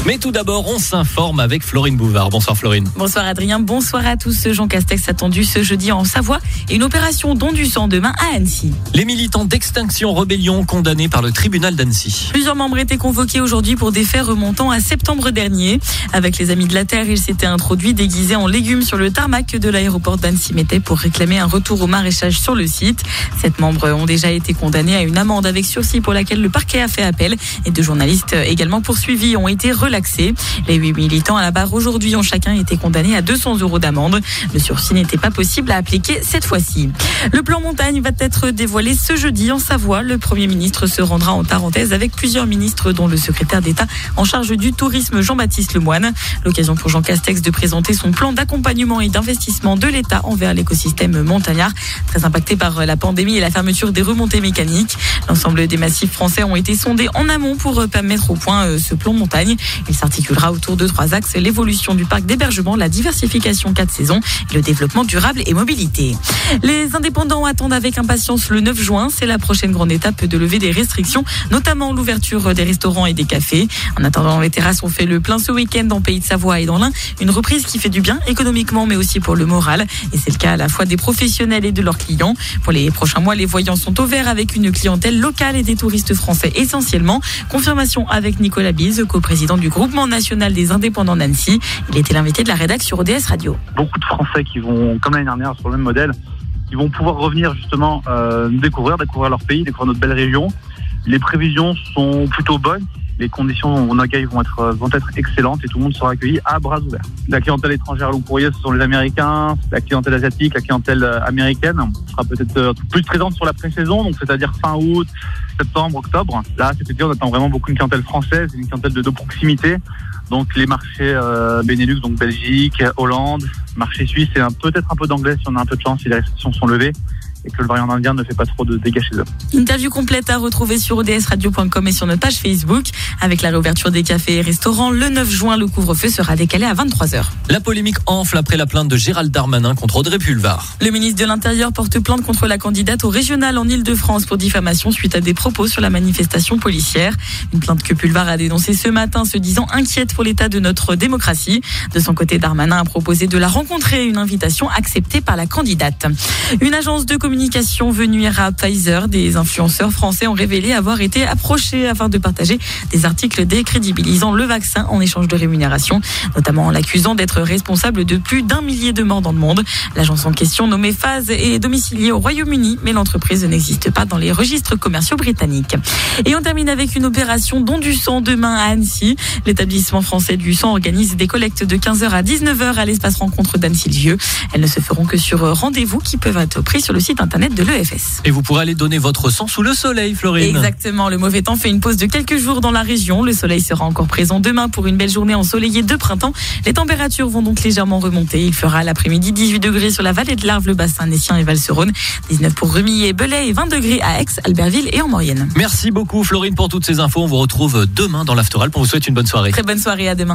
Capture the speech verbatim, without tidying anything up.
Mais tout d'abord, on s'informe avec Florine Bouvard. Bonsoir Florine. Bonsoir Adrien, bonsoir à tous. Jean Castex attendu ce jeudi en Savoie et une opération don du sang demain à Annecy. Les militants d'Extinction Rebellion condamnés par le tribunal d'Annecy. Plusieurs membres étaient convoqués aujourd'hui pour des faits remontant à septembre dernier. Avec les Amis de la Terre, ils s'étaient introduits déguisés en légumes sur le tarmac de l'aéroport d'Annecy-Métais pour réclamer un retour au maraîchage sur le site. Sept membres ont déjà été condamnés à une amende avec sursis pour laquelle le parquet a fait appel et deux journalistes également poursuivis ont été relaxés. Les huit militants à la barre aujourd'hui ont chacun été condamnés à deux cents euros d'amende. Le sursis n'était pas possible à appliquer cette fois-ci. Le plan montagne va être dévoilé ce jeudi en Savoie. Le Premier ministre se rendra en Tarentaise avec plusieurs ministres dont le secrétaire d'État en charge du tourisme Jean-Baptiste Lemoyne. L'occasion pour Jean Castex de présenter son plan d'accompagnement et d'investissement de l'État envers l'écosystème montagnard, très impacté par la pandémie et la fermeture des remontées mécaniques. L'ensemble des massifs français ont été sondés en amont pour mettre au point ce plan montagne. Il s'articulera autour de trois axes, l'évolution du parc d'hébergement, la diversification quatre saisons et le développement durable et mobilité. Les indépendants attendent avec impatience le neuf juin. C'est la prochaine grande étape de levée des restrictions, notamment l'ouverture des restaurants et des cafés. En attendant, les terrasses ont fait le plein ce week-end en Pays de Savoie et dans l'Ain. Une reprise qui fait du bien économiquement, mais aussi pour le moral. Et c'est le cas à la fois des professionnels et de leurs clients. Pour les prochains mois, les voyants sont au vert avec une clientèle locale et des touristes français essentiellement. Confirmation avec Nicolas Bise, coprésident du groupement national des indépendants d'Annecy. Il était l'invité de la rédaction sur O D S Radio. Beaucoup de Français qui vont, comme l'année dernière, sur le même modèle, qui vont pouvoir revenir justement euh, nous découvrir, découvrir leur pays, découvrir notre belle région. Les prévisions sont plutôt bonnes. Les conditions en accueil vont être, vont être excellentes et tout le monde sera accueilli à bras ouverts. La clientèle étrangère long courrier, ce sont les Américains, la clientèle asiatique, la clientèle américaine sera peut-être plus présente sur la pré-saison, donc c'est-à-dire fin août, septembre, octobre. Là, cet été, on attend vraiment beaucoup une clientèle française, une clientèle de, de proximité. Donc les marchés euh, Benelux, donc Belgique, Hollande, marché suisse et un, peut-être un peu d'anglais si on a un peu de chance, si les restrictions sont levées et que le variant indien ne fait pas trop de dégâts chez eux. Interview complète à retrouver sur o d s radio point com et sur notre page Facebook. Avec la réouverture des cafés et restaurants, le neuf juin, le couvre-feu sera décalé à vingt-trois heures. La polémique enfle après la plainte de Gérald Darmanin contre Audrey Pulvar. Le ministre de l'Intérieur porte plainte contre la candidate au régional en Ile-de-France pour diffamation suite à des propos sur la manifestation policière. Une plainte que Pulvar a dénoncée ce matin, se disant inquiète pour l'état de notre démocratie. De son côté, Darmanin a proposé de la rencontrer, une invitation acceptée par la candidate. Une agence de communication venue à Pfizer, des influenceurs français ont révélé avoir été approchés afin de partager des articles décrédibilisant le vaccin en échange de rémunération, notamment en l'accusant d'être responsable de plus d'un millier de morts dans le monde. L'agence en question, nommée Phase, est domiciliée au Royaume-Uni, mais l'entreprise n'existe pas dans les registres commerciaux britanniques. Et on termine avec une opération don du sang demain à Annecy. L'établissement français du sang organise des collectes de quinze heures à dix-neuf heures à l'espace rencontre d'Annecy-le-Vieux. Elles ne se feront que sur rendez-vous qui peuvent être pris sur le site internet de l'E F S. Et vous pourrez aller donner votre sang sous le soleil, Florine. Exactement, le mauvais temps fait une pause de quelques jours dans la région. Le soleil sera encore présent demain pour une belle journée ensoleillée de printemps. Les températures vont donc légèrement remonter. Il fera l'après-midi dix-huit degrés sur la vallée de l'Arve, le bassin naissien et Val-Serône, dix-neuf pour Remilly et Belay et vingt degrés à Aix, Albertville et en Maurienne. Merci beaucoup Florine pour toutes ces infos. On vous retrouve demain dans l'Afteral. Pour vous souhaiter une bonne soirée. Très bonne soirée, à demain.